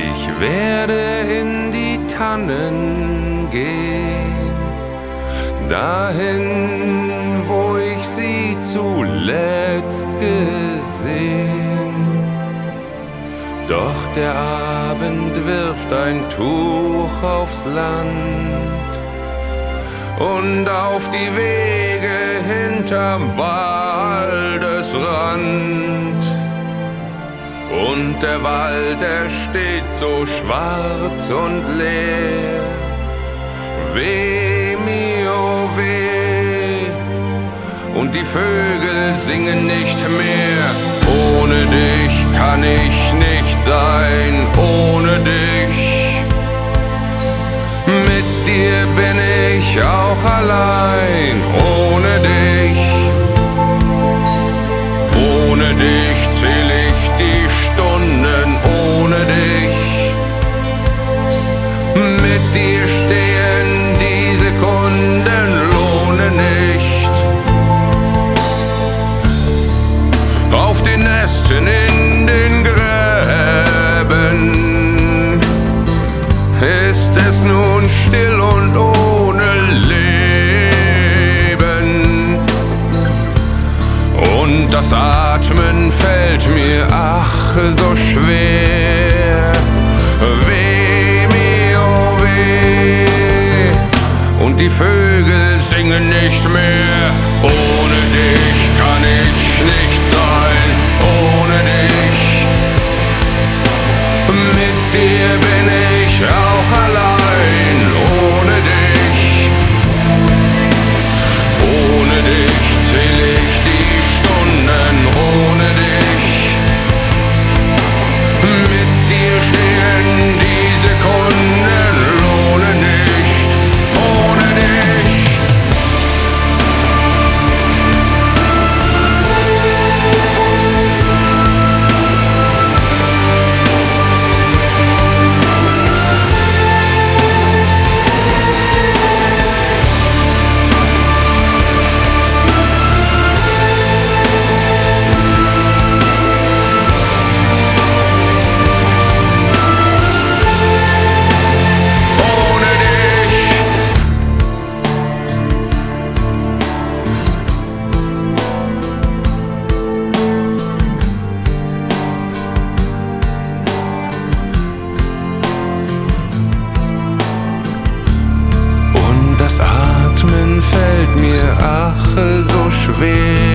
Ich werde in die Tannen gehen, dahin, wo ich sie zuletzt gesehen. Doch der Abend wirft ein Tuch aufs Land und auf die Wege hinterm Waldesrand. Und der Wald, er steht so schwarz und leer. Weh mir, oh weh. Und die Vögel singen nicht mehr. Ohne dich kann ich nicht sein, ohne dich. Mit dir bin ich auch allein, ohne dich. Ohne dich zähl ich die Stunden, ohne dich. Mit dir stehen die Sekunden, lohnen nicht. Auf den Ästen in den Gräben ist es nun still und ohne Leben. Und das Atmen fällt mir ach so schwer. Weh mir, oh weh. Und die Vögel singen nicht mehr. Ohne dich kann ich nicht sein, ohne dich. Mit dir bin ich auch allein, ohne dich. Ohne dich zähl ich die Stunden, ohne dich. Mit dir stehen die Sekunden, lohnen nicht, ohne dich. Das Atmen fällt mir ach so schwer.